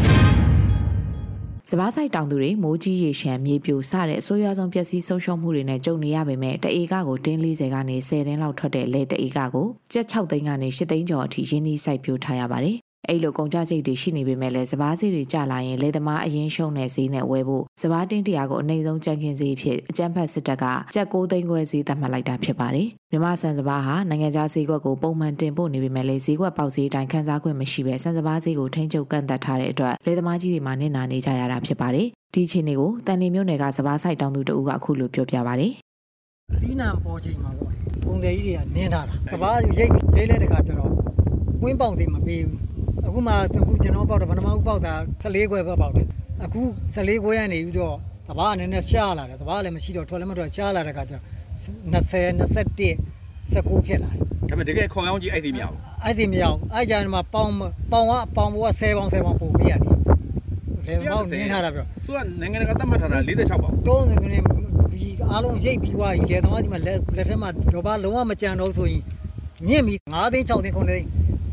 ။စပါးဆိုင်တောင်သူတွေမိုးကြီးရေရှမ်းမြေပြိုစတဲ့အဆိုးရွားဆုံးပျက်စီးဆုံးရှုံးမှုတွေနဲ့ကြုံနေရပေမဲ့တအေကကိုတင်း40ကနေ10တင်းလောက်ထွက်တဲ့လဲတအေကကိုကျပ်6သိန်းကနေ8သိန်းကျော်အထိရင်းနှီးစိုက်ပျိုးထားရပါတယ်။အဲ့လိုကုန်ကြစိတ်တွေရှိနေပေမဲ့လည်းစပါးစီတွေကျလာရင်လေသမားအရင်ရှုံးတဲ့ဈေးနဲ့ဝယ်ဖို့စပါးတင်းတရားကိုအနှိမ့်ဆုံးကြံခင်းဈေးဖြစ်အကြမ်းဖက်စစ်တပ်ကကျပ်6သိန်းခွဲဈေးသတ်မှတ်လိုက်တာဖြစ်ပါတယ်။မြမဆန်စပါးဟာနိုင်ငံခြားဈေးကွက်ကိုပုံမှန်တင်ပို့နေပေမဲ့လည်းဈေးကွက်ပေါက်ဈေးတိုင်းခန်းစားခွင့်မရှိဘဲဆန်စပါးဈေးကိုထိန်းချုပ်ကန့်သတ်ထားတဲ့အတွက်လေသမားကြီးတွေမှာနစ်နာနေကြရတာဖြစ်ပါတယ်။ဒီအခြေအနေကိုတန်နေမြို့နယ်ကစပါးဆိုင်တောင်သူတို့ကအခုလိုပြောပြပါတယ်။ဒီနာပေါ်ချိန်မှာပေါ့။ပုံတယ်ကြီးတွေကနင်းထားတာ။စပါးရိတ်လဲတဲ့ခါကျတော့ဝင်းပေါက်တွေမပေးဘူး။အခုမှကျွန်တော်ပေါက်တယ်ဗနမဦးပေါက်တာ14ခွဲပဲပေါက်တယ်အခု14ခွဲရနေပြီးတော့တဘာနည်းနည်းရှားလာတယ်တဘာလည်းမရှိတော့ထွက်လည်းမထွက်ရှားလာတဲ့ခါကျတော့20 21 19ဖြစ်လာတယ်ဒါပေမဲ့တကယ်ခေါင်အောင်ကြီးအဲ့ဒီမရဘူးအဲ့ဒီမရဘူးအဲ့ကြရင်မှပေါင်ကပေါင်ဘက10ပေါင်ပို့ပေးရတယ်လေမောင်းနင်းထားတာပြောဆိုတော့နိုင်ငံကသတ်မှတ်ထားတာ46ပေါင်တုံးနေတယ်ဒီအားလုံးရိတ်ပြီးသွားပြီလေသမားကြီးမှလက်ထက်မှာတော့ဘာလုံးဝမကြံတော့ဆိုရင်မြင့်ပြီး5သိန်း6သိန်း9သိန်း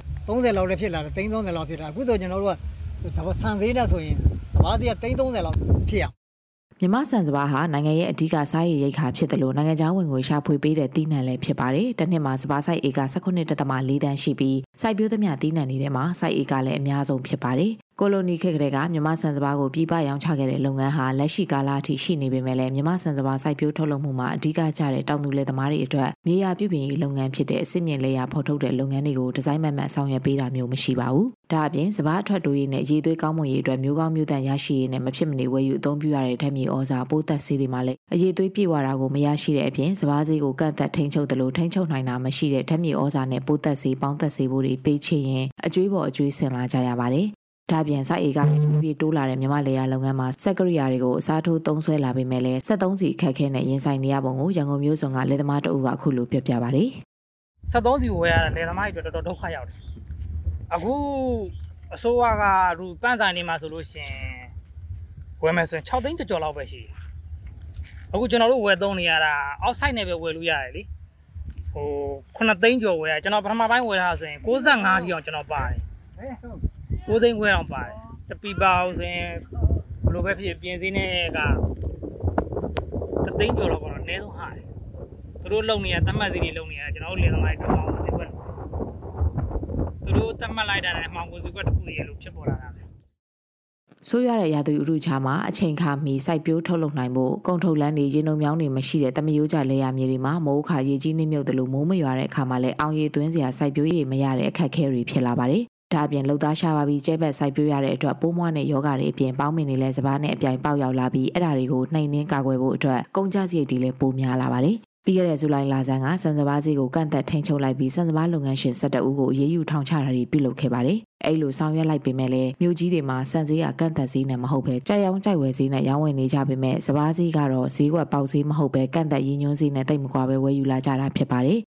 30လောက်လည်းဖြစ်လာတယ်30လောက်ဖြစ်တာအခုဆိုကျွန်တော်တို့ကဒါဆန်သေးတယ်ဆိုရင်စပါးစီက30လောက်ဖြစ်အောင်မြမဆန်စပါးဟာနိုင်ငံရဲ့အဓိကစားရည်ရိတ်ခါဖြစ်တယ်လို့နိုင်ငံခြားဝင်ငွေရှာဖွေပေးတဲ့တီးနှံလည်းဖြစ်ပါတယ်။တစ်နှစ်မှာစပါးစိုက်ဧက19.4တန်းရှိပြီးစိုက်ပျိုးသမျှတီးနှံတွေထဲမှာစိုက်ဧကလည်းအများဆုံးဖြစ်ပါတယ်။ကိုလိုနီခေတ်ကလေးကမြမဆန်စပါးကိုပြည်ပရောင်းချခဲ့တဲ့လုပ်ငန်းဟာလက်ရှိကာလအထိရှိနေပေမဲ့လည်းမြမဆန်စပါးစိုက်ပျိုးထုတ်လုပ်မှုမှာအဓိကကျတဲ့တောင်သူလယ်သမားတွေအတွက်မြေယာပြုပြင်ရေးလုပ်ငန်းဖြစ်တဲ့အစစ်မြင့်လေယာဖော်ထုတ်တဲ့လုပ်ငန်းတွေကိုဒီဇိုင်းမှန်မှန်ဆောင်ရွက်ပေးတာမျိုးမရှိပါဘူး။ဒါအပြင်စပါးအထွက်တိုးရေးနဲ့ရေသွေးကောင်းမွန်ရေးအတွက်မျိုးကောင်းမျိုးတန်ရရှိရေးနဲ့မဖြစ်မနေဝယ်ယူအသုံးပြုရတဲ့ဓာတ်မြေဩဇာပိုးသက်ဆေးတွေမှာလည်းအရေသွေးပြည့်ဝတာကိုမရရှိတဲ့အပြင်စပါးဈေးကိုကန့်သက်ထိန်းချုပ်တယ်လို့ထိန်းချုပ်နိုင်တာမရှိတဲ့ဓာတ်မြေဩဇာနဲ့ပိုးသက်ဆေးပေါင်းသက်ဆေးဖို့တွေပေးချင်ရင်အကျွေးပေါ်အကျွေးဆင်လာကြရပါတယ်။ဒါပြင်စိုက်ဧကတွေတပြေးတိုးလာတဲ့မြန်မာလေယာလုပ်ငန်းမှာစက်ကရိယာတွေကိုအစားထိုးသုံးစွဲလာပေမဲ့လည်း73စီခက်ခဲနဲ့ရင်ဆိုင်နေရပုံကိုရန်ကုန်မြို့ဆောင်ကလယ်သမားတအုပ်ကအခုလိုပြောပြပါတယ်။73စီဝယ်ရတဲ့လယ်သမားတွေတော်တော်ဒုက္ခရောက်တယ်။အခုအစိုးရကပန်းဆိုင်နေမှာဆိုလို့ရှင်ဝယ်မယ်ဆိုရင်6သိန်းကျော်လောက်ပဲရှိတယ်။အခုကျွန်တော်တို့ဝယ်သုံးနေရတာအောက်ဆိုင်နဲ့ပဲဝယ်လို့ရတယ်လေ။9သိန်းကျော်ဝယ်ရကျွန်တော်ပထမပိုင်းဝယ်တာဆိုရင်65စီအောင်ကျွန်တော်ပါတယ်။9သိန်းခွဲအောင်ပါတယ်တပီပါအောင်ဆိုရင်ဘလိုပဲဖြစ်ပြင်စည်းနဲ့က3သိန်းကျော်တော့ကတော့အနည်းဆုံးဟာတယ်သူတို့လုံနေရတတ်မှတ်စီတွေလုံနေရကျွန်တော်တို့လယ်သမားတွေတော့အောင်စီကွက်သူတို့တတ်မှတ်လိုက်တာနဲ့အမှောင်ကိုစီကွက်တစ်ခုရေလို့ဖြစ်ပေါ်လာတာပဲဆိုးရတဲ့ရာသီဥတုခြားမှာအချိန်ခါမီစိုက်ပျိုးထုတ်လုပ်နိုင်ဖို့ကုန်ထုတ်လန်းတွေရေနှုံမြောင်းတွေမရှိတဲ့တမယိုးကြလေယာမြေတွေမှာမိုးခါရေကြီးနှိမ့်မြုပ်တယ်လို့မိုးမရွာတဲ့အခါမှာလည်းအောင်ရေသွင်းစရာစိုက်ပျိုးရည်မရတဲ့အခက်အခဲတွေဖြစ်လာပါတယ်ဒါအပြင်လှုပ်သားရှားပါပြီးကျဲဘက်စိုက်ပျိုးရတဲ့အတွက်ပိုးမွားနဲ့ယောဂတွေအပြင်ပေါင်းမင်တွေလည်းစပါးနဲ့အပြိုင်ပေါက်ရောက်လာပြီးအဲ့ဒါတွေကိုနှိမ်နှင်းကာကွယ်ဖို့အတွက်ကုန်ကျစရိတ်တွေလည်းပိုများလာပါတယ်ပြီးခဲ့တဲ့ဇူလိုင်လဆန်းကစံစပါးဈေးကိုကန့်သက်ထိန်းချုပ်လိုက်ပြီးစံစပါးလုပ်ငန်းရှင်12ဦးကိုအရေးယူထောင်ချတာတွေပြုလုပ်ခဲ့ပါတယ်။အဲ့လိုဆောင်ရွက်လိုက်ပေမဲ့လည်းမြို့ကြီးတွေမှာစံစည်းကကန့်သက်ဈေးနဲ့မဟုတ်ပဲကြိုက်အောင်ကြိုက်ဝယ်ဈေးနဲ့ရောင်းဝယ်နေကြပေမဲ့စပါးဈေးကတော့ဈေးကွက်ပေါက်ဈေးမဟုတ်ပဲကန့်သက်ရည်ညွှန်းဈေးနဲ့တိတ်မကွာပဲဝယ်ယူလာကြတာဖြစ်ပါတယ်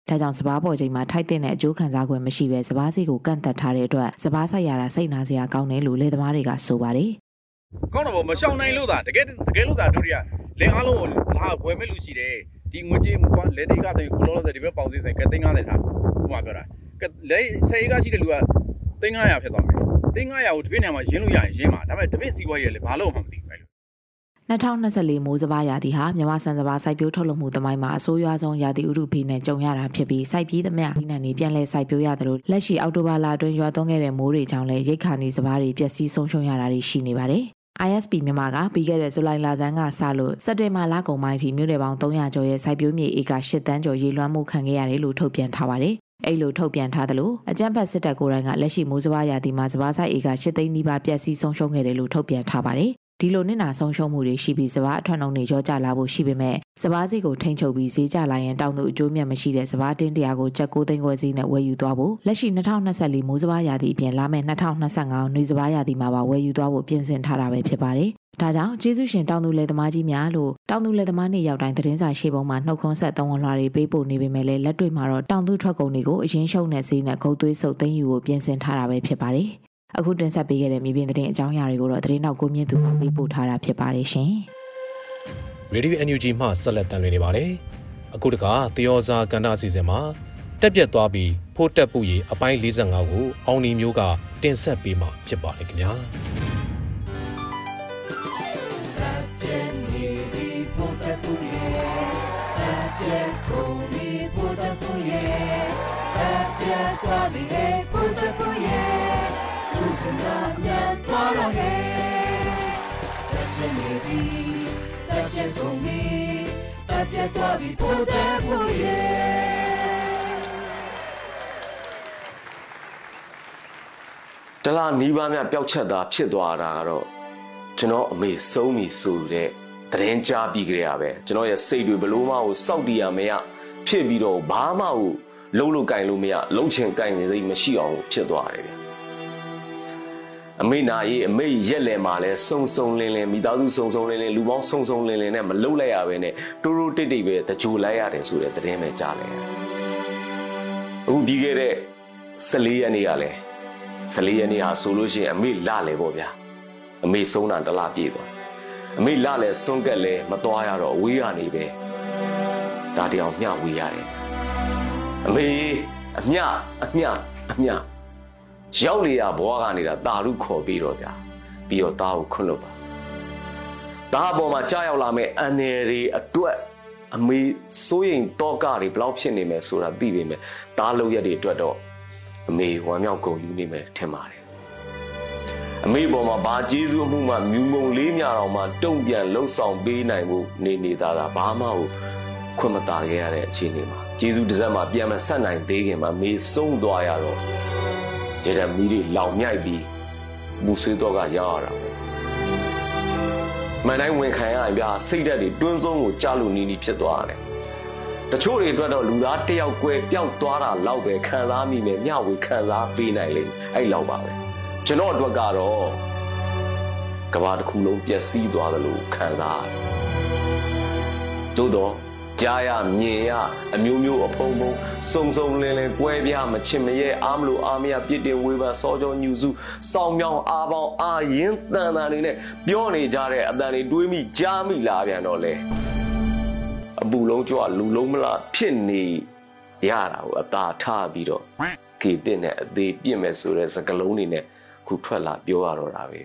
ဒါကြောင့်စပားပေါ်ချိန်မှာထိုက်တဲ့အကျိုးခံစား권မရှိပဲစပားစီကိုကန့်သက်ထားတဲ့အတွက်စပားဆိုင်ရတာစိတ်နာစရာကောင်းတယ်လို့လယ်သမားတွေကဆိုပါတယ်။ကောင်းတော့မရှောင်နိုင်လို့သာတကယ်လို့သာတို့တွေကလယ်အားလုံးကိုလာဝယ်မဲ့လူရှိတယ်။ဒီငွေကြေးကွာလယ်တွေကဆိုရင်ခုလောလောဆယ်ဒီဘက်ပေါင်စီဆိုင်ကသိန်း90ထား။ဟိုမှာပြောတာ။လယ်ဆေးကရှိတဲ့လူကသိန်း900ဖြစ်သွားမယ်။သိန်း900ကိုတစ်ပြည့်နေရာမှာရင်းလို့ရရင်ရင်းပါ။ဒါပေမဲ့တစ်ပြည့်စီးပွားရေးလည်းဘာလို့မှမသိဘူးပဲလို့ 2024မိုးစပါးရာသီဟာမြန်မာစံစပါးစိုက်ပျိုးထုတ်လုပ်မှုသမိုင်းမှာအဆိုးရွားဆုံးရာသီဥတုဖေးနဲ့ကြုံရတာဖြစ်ပြီးစိုက်ပြီးသမျှဒီနံနေပြန်လဲစိုက်ပျိုးရသလိုလက်ရှိအောက်တိုဘာလအတွင်းရွာသွန်းခဲ့တဲ့မိုးတွေကြောင့်လည်းရိတ်ခါနေစပါးတွေပျက်စီးဆုံးရှုံးရတာတွေရှိနေပါတယ်။ ISP မြန်မာကပြီးခဲ့တဲ့ဇူလိုင်လဆန်းကစလို့စက်တင်ဘာလကုန်ပိုင်းထိမြို့နယ်ပေါင်း300ကျော်ရဲ့စိုက်ပျိုးမြေဧက8တန်းကျော်ရေလွှမ်းမှုခံခဲ့ရတယ်လို့ထုတ်ပြန်ထားပါတယ်။အဲ့လိုထုတ်ပြန်ထားသလိုအကြမ်းဖက်စစ်တပ်ကိုယ်တိုင်ကလက်ရှိမိုးစပါးရာသီမှာစပါးစိုက်ဧက8သိန်းနီးပါးပျက်စီးဆုံးရှုံးခဲ့တယ်လို့ထုတ်ပြန်ထားပါတယ်။ဒီလိုနစ်နာဆုံးရှုံးမှုတွေရှိပြီးစပါးအထွက်နှုန်းတွေရောကျလာဖို့ရှိပေမဲ့စပါးစီကိုထိန်းချုပ်ပြီးဈေးကျလာရင်တောင်သူအကျိုးမြတ်မရှိတဲ့စပါးတင်းတရားကိုကျပ်9သိန်းခွဲစီးနဲ့ဝယ်ယူသွားဖို့လက်ရှိ2024မိုးစပါးရာသီအပြင်လာမယ့်2025နွေစပါးရာသီမှာပါဝယ်ယူသွားဖို့ပြင်ဆင်ထားတာပဲဖြစ်ပါတယ်။ဒါကြောင့်ကျေးဇူးရှင်တောင်သူလယ်သမားကြီးများလို့တောင်သူလယ်သမားနေ့ရောက်တိုင်းသတင်းစာရှေ့ပုံမှာနှုတ်ခွန်းဆက်သုံးဝန်လွှာတွေပေးပို့နေပေမဲ့လည်းလက်တွေ့မှာတော့တောင်သူထွက်ကုန်တွေကိုအရင်ရှုံးတဲ့ဈေးနဲ့ဂုတ်သွေးစုပ်သိမ်းယူဖို့ပြင်ဆင်ထားတာပဲဖြစ်ပါတယ်။အခုတင်ဆက်ပေးခဲ့တဲ့မြေပြင်သတင်းအကြောင်းအရာတွေကိုတော့သတင်းနောက်ကိုမြင့်သူမှပေးပို့ထားတာဖြစ်ပါတယ်ရှင်။ Radio NUG မှဆက်လက်တင်ပြနေပါတယ်။အခုတခါသယောဇာကန္တာအစီအစဉ်မှာတက်ပြတ်သွားပြီးဖိုးတက်ပူရီအပိုင်း45ကိုအောင်နီမျိုးကတင်ဆက်ပေးမှာဖြစ်ပါတယ်ခင်ဗျာ။တလားနီးပါးများပျောက်ချက်တာဖြစ်သွားတာကတော့ကျွန်တော်အမေဆုံးပြီဆိုတဲ့သတင်းကြားပြီးကြရပဲကျွန်တော်ရဲ့စိတ်တွေဘလို့မှကိုစောက်တည်ရမရဖြစ်ပြီးတော့ဘာမှကိုလုံးလို့ကင်လို့မရလုံးချင်ကင်နေသိမရှိအောင်ဖြစ်သွားတယ်ဗျအမေနာရေးအမေရက်လဲမှာလဲစုံစုံလင်းလင်းမိသားစုစုံစုံလင်းလင်းလူပေါင်းစုံစုံလင်းလင်းနဲ့မလုံးလိုက်ရပဲနဲ့တိုးတိုးတိတ်တိတ်ပဲတကြိုလိုက်ရတယ်ဆိုတဲ့သတင်းပဲကြားလိုက်ရတယ်အခုပြီးခဲ့တဲ့14ရက်နေ့ကလဲ14ရက်နေ့ဟာဆိုလို့ရှိရင်အမေလလဲပေါ့ဗျာအမေဆုံးတာတစ်လပြည့်သွားအမေလလဲစွန့်ကက်လဲမသွားရတော့အဝေးကနေပဲဒါတယောက်မျှဝေးရတယ်အမေအမျှရောက်လေရဘွားကနေတာတာရုခေါ်ပြီးတော့ဗျာပြီးတော့တာကိုခွန့်လို့ပါတာအပေါ်မှာကြားရောက်လာမဲ့အန်နယ်တွေအတွက်အမေစိုးရင်တော့ကတွေဘလောက်ဖြစ်နေမယ်ဆိုတာသိပေမဲ့တားလုံးရက်တွေအတွက်တော့အမေဝမ်းမြောက်ဂုဏ်ယူနေမယ်ထင်ပါတယ်အမေပေါ်မှာဘာကျေးဇူးအမှုမှမြူမုံလေးများတော်မှာတုံ့ပြန်လှုပ်ဆောင်ပေးနိုင်မှုနေသားဘာမှကိုခွင့်မတာခဲ့ရတဲ့အခြေအနေမှာကျေးဇူးတစ်စက်မှာပြန်မဆက်နိုင်သေးခင်မှာမေဆုံးသွားရတော့ကြတဲ့မိတွေလောင်မြိုက်ပြီးမူဆွေးတော့ကရောက်ရတာမန်တိုင်းဝင်ခံရရင်ဗျာစိတ်ဓာတ်တွေတွန်းဆုံးကိုကြားလို့နီးနီးဖြစ်သွားတယ်တချို့တွေအတွက်တော့လူသားတယောက်ကွယ်ပျောက်သွားတာလောက်ပဲခံစားမိမယ်မျှဝေခံစားပေးနိုင်လိမ့်အဲ့လောက်ပါပဲကျွန်တော်အတွက်ကတော့ကဘာတစ်ခုလုံးပျက်စီးသွားသလိုခံစားရတယ်သို့တော့ကြားရမြင်ရအမျိုးမျိုးအဖုံဖုံစုံစုံလင်းလင်းကွဲပြားမချင်မရဲအားမလို့အားမရပြစ်တင်ဝေဖန်စောကြောညူစုစောင်းမြောင်းအားပေါင်းအာရင်တန်တာတွေနဲ့ပြောနေကြတဲ့အတန်တွေတွေးမိကြားမိလာပြန်တော့လေအပူလုံးကြွလူလုံးမလားဖြစ်နေရတာကိုအသာထားပြီးတော့ခေတဲ့နဲ့အသေးပြစ်မယ်ဆိုတဲ့စကလုံးတွေနဲ့ခုထွက်လာပြောရတော့တာပဲ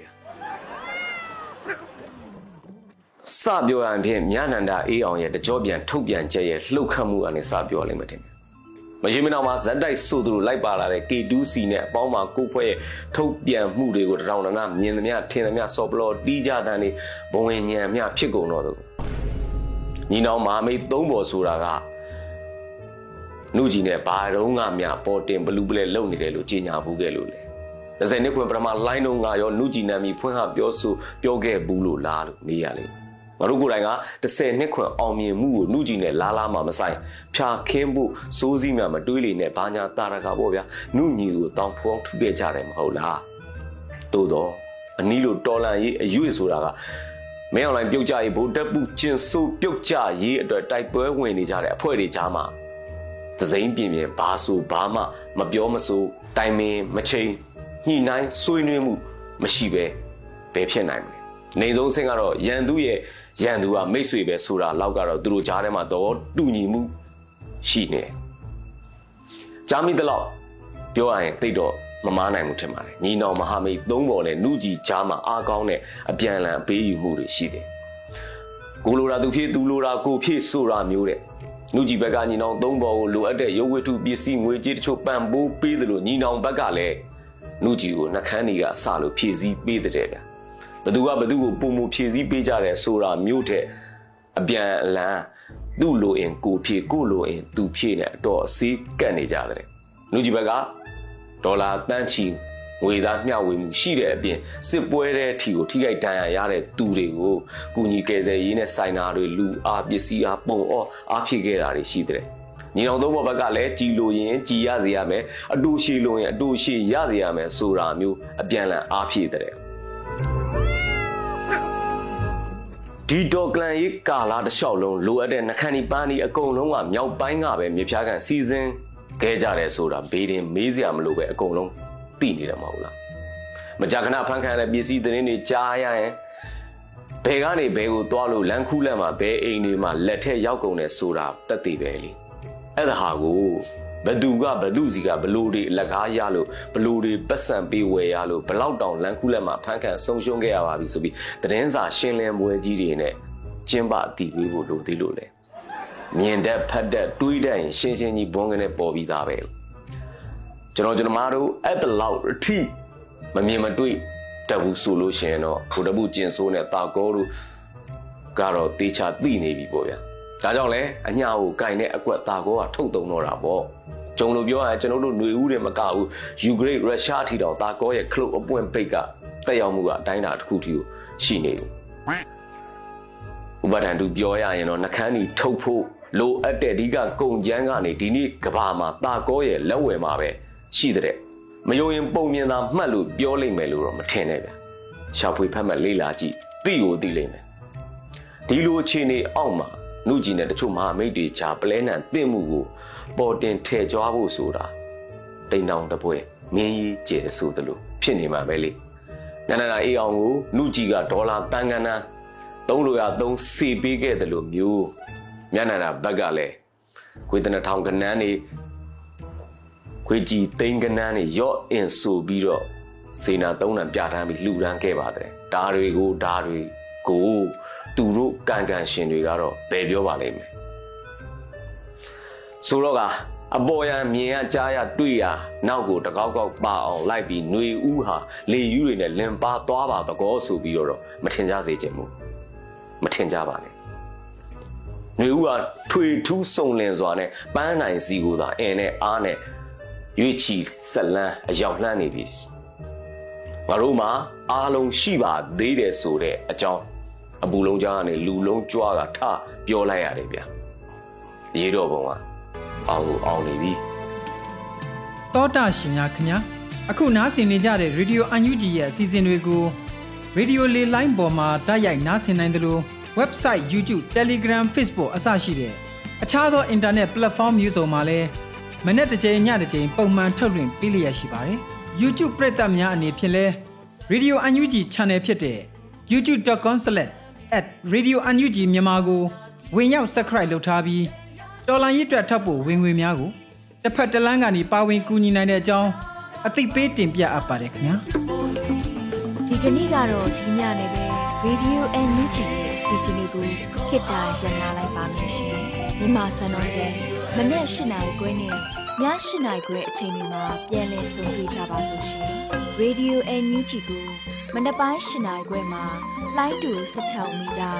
စပြောရရင်ဖြင့်မြနန္ဒအေးအောင်ရဲ့တကြောပြန်ထုတ်ပြန်ချက်ရဲ့လှုပ်ခတ်မှုအနေစပြောလိမ့်မယ်တင်မရင်မနာမှာဇက်တိုက်ဆိုသူတို့လိုက်ပါလာတဲ့ K2C နဲ့အပေါင်းမှာကိုဖွဲ့ရဲ့ထုတ်ပြန်မှုတွေကိုတရောင်တနာမြင်သမျှထင်သမျှစော်ပလောတီးကြတန်းနေဘဝင်ညံမျှဖြစ်ကုန်တော့သူညီနောင်မဟာမိတ်၃ဘော်ဆိုတာကနှုတ်ကြီးနဲ့ဘာတုံးကမြပေါ်တင်ဘလူးပလဲလုံနေတယ်လို့ကြေညာဘူးခဲ့လို့လေ30နှစ်ခွင်ပထမလိုင်းတုံးကရောနှုတ်ကြီးနာမီဖွင့်ဟပြောခဲ့ဘူးလို့လားလို့မေးရလိမ့်ငါတို့ကိုယ်တိုင်က30နှစ်ခွင်အောင်မြင်မှုကိုနှုတ်ကြီးနဲ့လားမှမဆိုင်ဖြာခင်းဖို့စိုးစည်းမှမတွေးလေနဲ့ဘာညာတာရကပေါ့ဗျာနှုတ်ညီကိုတောင်းဖောင်းထုခဲ့ကြတယ်မဟုတ်လားသို့တော့အနည်းလိုတော်လန်ရေးအရွေ့ဆိုတာကမင်းအွန်လိုင်းပြုတ်ကြရေးဗိုလ်တပ်ပုကျင်ဆိုးပြုတ်ကြရေးအတွက်တိုက်ပွဲဝင်နေကြတဲ့အဖွဲ့တွေကြားမှာသစိမ်းပြင်းပြင်းဘာဆိုဘာမှမပြောမဆိုတိုင်မင်မချိန်ညှိနှိုင်းဆွေးနွေးမှုမရှိပဲဘယ်ဖြစ်နိုင်မလဲနေဆုံးစင်းကတော့ရန်သူရဲ့ရန်သူကမိတ်ဆွေပဲဆိုတာလောက်ကတော့သူတို့ကြားထဲမှာတော့တူညီမှုရှိနေဂျာမီတလောက်ပြောရရင်တိတ်တော့မမားနိုင်မှုထင်ပါတယ်ညီနောင်မဟာမိတ်၃ပေါ်နဲ့နုကြီးကြားမှာအားကောင်းတဲ့အပြန်အလှန်အပေးယူမှုတွေရှိတယ်ကိုလိုရာသူဖြစ်သူလိုရာကိုဖြစ်ဆိုတာမျိုးတဲ့နုကြီးဘက်ကညီနောင်၃ပေါ်ကိုလိုအပ်တဲ့ရုပ်ဝတ္ထုပစ္စည်းငွေကြေးတချို့ပံ့ပိုးပေးတယ်လို့ညီနောင်ဘက်ကလည်းနုကြီးကိုနှခမ်းတွေကအစလို့ဖြည့်ဆည်းပေးတဲ့ဗျာဘသူကဘသူကိုပုံမဖြည့်ဆည်းပေးကြတယ်ဆိုတာမျိုးတဲ့အပြန်အလှန်သူ့လိုရင်ကိုဖြည့်ကိုလိုရင်သူဖြည့်နဲ့တော့အစည်းကပ်နေကြတယ်နုကြီးဘက်ကဒေါ်လာတန်းချီငွေသားမျှဝေမှုရှိတဲ့အပြင်စစ်ပွဲတဲ့အထိကိုထိခိုက်ဒဏ်ရာရတဲ့သူတွေကိုကုညီကယ်ဆယ်ရေးနဲ့ဆိုင်နာတွေလူအားပစ္စည်းအားပုံအားဖြစ်ခဲ့တာတွေရှိတဲ့ညီအောင်သုံးဘက်ကလည်းကြည်လို့ရင်ကြည်ရစေရမယ်အတူရှိလို့ရင်အတူရှိရစေရမယ်ဆိုတာမျိုးအပြန်လန်အားဖြစ်တဲ့ဒီဒေါကလန်ရေးကာလာတစ်လျှောက်လုံးလိုအပ်တဲ့နှခမ်းဒီပန်းဒီအကုန်လုံးကမြောက်ပိုင်းကပဲမြေဖြားကန်စီစဉ်ခဲ့ကြတယ်ဆိုတာဘေးတင်မေးစရာမလိုပဲအကုန်လုံးသိနေတယ်မဟုတ်လားမကြာခဏဖန်ခံရတဲ့ပစ္စည်းသတင်းတွေကြားရရင်ဘယ်ကနေဘယ်ကိုသွားလို့လမ်းခူးလက်မှာဘယ်အိမ်တွေမှာလက်ထက်ရောက်ကုန်တယ်ဆိုတာတက်တည်ပဲလေအဲ့ဒါဟာကိုဘသူကဘသူစီကဘလို့တွေအလကားရလို့ဘလို့တွေပတ်စံပေးဝယ်ရလို့ဘလောက်တောင်လမ်းခူးလက်မှာဖန်ခံဆုံးရှုံးခဲ့ရပါပြီဆိုပြီးသတင်းစာရှင်းလင်းပွဲကြီးတွေနဲ့ကျင်းပတည်ပြီးဖို့လိုသေးလို့လေမြင်တတ်ဖတ်တတ်တွေးတတ်ရင်ရှင်းရှင်းကြီးဘုံကနေပေါ်ပြီးသားပဲကျွန်တော်မတို့အဲ့တလောက်အထိမမြင်မတွေ့တဘူးဆိုလို့ရှိရင်တော့ကိုတဘူးကျင်ဆိုးနဲ့တာကောတို့ကတော့တေချာသိနေပြီပေါ့ဗျာဒါကြောင့်လဲအညာကိုကင်တဲ့အကွက်တာကောကထုတ်သုံးတော့တာပေါ့ကျုံလို့ပြောရရင်ကျွန်တော်တို့ຫນွေဦးတွေမကဘူးယူကရိန်းရုရှားထီတောင်တာကောရဲ့ခလုတ်အပွင့်ပိတ်ကတက်ရောက်မှုကအတိုင်းအတာတစ်ခုထိကိုရှိနေတယ်ဥပဒေတူပြောရရင်တော့နှခမ်းဒီထုတ်ဖို့လိုအပ်တဲ့ဒီကကုန်ကျန်းကနေဒီနေ့ကဘာမှာတာကောရဲ့လက်ဝယ်မှာပဲရှိတဲ့မယုံရင်ပုံမြင်သာမှတ်လို့ပြောလိမ့်မယ်လို့တော့မထင်နဲ့ဗျရှာဖွေဖတ်မှတ်လေးလာကြည့်သိကိုသိလိမ့်မယ်ဒီလိုအခြေအနေအောက်မှာနှုတ်ကြီးနဲ့တချို့မဟာမိတ်တွေချာပလဲနံတင့်မှုကိုပေါ်တင်ထည့်ကြွားဖို့ဆိုတာတိမ်တောင်တပွဲမင်းကြီးကျဲဆိုသလိုဖြစ်နေမှာပဲလေနာအေးအောင်ကိုနှုတ်ကြီးကဒေါ်လာတန်ကန်းတန်း300စေပေးခဲ့တယ်လို့မျိုးညနာဘက်ကလည်းခွေးတနထောင်ကနန်းနေခွေးကြီးသိန်းကနန်းနေရော့အင်ဆိုပြီးတော့စေနာ3နံပြထားပြီးလှူဒန်းခဲ့ပါတယ်ဒါတွေကိုသူတို့ကန်ရှင်တွေကတော့ဘယ်ပြောပါလိမ့်မယ်ဆိုတော့ကအပေါ်ရမြင်ရကြားရတွေ့ရနောက်ကိုတကောက်ကောက်ပါအောင်လိုက်ပြီးຫນွေဦးဟာလေယူးတွေနဲ့လင်ပါသွားပါတကောဆိုပြီးတော့မထင်ကြစေချင်ဘူးမထင်ကြပါနဲ့ຫນွေဦးကထွေထူးစုံလင်စွာနဲ့ပန်းနိုင်စီကိုသာအင်းနဲ့အားနဲ့ရွေးချီဆက်လန်းအရောက်လှမ်းနေပြီငါတို့မှာအားလုံးရှိပါသေးတယ်ဆိုတဲ့အကြောင်းအပူလုံးကြားကနေလူလုံးကြွားတာထပြောလိုက်ရတယ်ဗျာရေတော့ဘုံကအောင်နေပြီတောတာရှင်များခင်ဗျာအခုနားဆင်နေကြတဲ့ Radio UNG ရဲ့အစီအစဉ်တွေကို Radio လေလိုင်းပေါ်မှာတိုက်ရိုက်နားဆင်နိုင်တယ်လို့ website YouTube Telegram Facebook အစရှိတဲ့အခြားသော internet platform မျိုးစုံမှာလည်းမနေ့တစ်ချိန်ညတစ်ချိန်ပုံမှန်ထုတ်လွှင့်ပေးလျက်ရှိပါတယ် YouTube ပရိသတ်များအနေဖြင့်လဲ Radio UNG Channel ဖြစ်တဲ့ youtube.com/@radiounug မြန်မာကိုဝင်ရောက် subscribe လုပ်ထားပြီးတော်လိုင်းရစ်တွက်ထပ်ဖို့ဝင်ငွေများကိုတစ်ဖက်တစ်လမ်းကနေပါဝင်ကူညီနိုင်တဲ့အကြောင်းအသိပေးတင်ပြအပ်ပါတယ်ခင်ဗျာဒီကနေ့ကတော့ဒီညနေပဲ Radio UNG ရဲ့အစီအစဉ်လေးကိုခေတ္တရန်နာလိုက်ပါမယ်ရှင်မြန်မာစံတော်ချိန်မနေ့၈နာရီခွဲနဲ့ည၈နာရီခွဲအချိန်တွေမှာပြန်လည်ဆုံတွေ့ကြပါစို့ရှင် Radio UNG ကိုမနက်ပိုင်း၈နာရီခွဲမှာလိုင်းတူ16မီတာ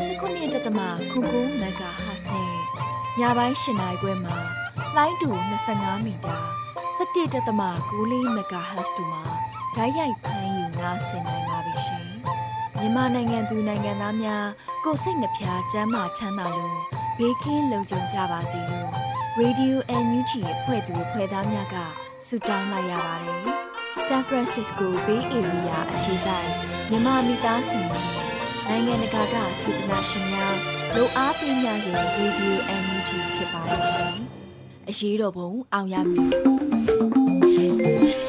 19.9 MHz နဲ့ညပိုင်း၈နာရီခွဲမှာလိုင်းတူ25မီတာ17.9 MHz တို့မှာဓာတ်ရိုက်ဖမ်းယူနားဆင်နိုင်ပါပြီရှင်မြန်မာနိုင်ငံသူနိုင်ငံသားများကိုယ်စိတ်နှဖျားကျန်းမာချမ်းသာလို့ဘေးကင်းလုံခြုံကြပါစေလို့ Radio UNG ရဲ့ဖွဲ့သူဖွဲ့သားများကဆုတောင်းလိုက်ရပါတယ်San Francisco Bay Area အခြေစိုက်မြန်မာမိသားစုများနိုင်ငံတကာကစေတနာရှင်များလို့အားပေးများရဲ့ Radio UNG ဖြစ်ပါတယ်ရှင်အရေးတော်ပုံအောင်ရမည်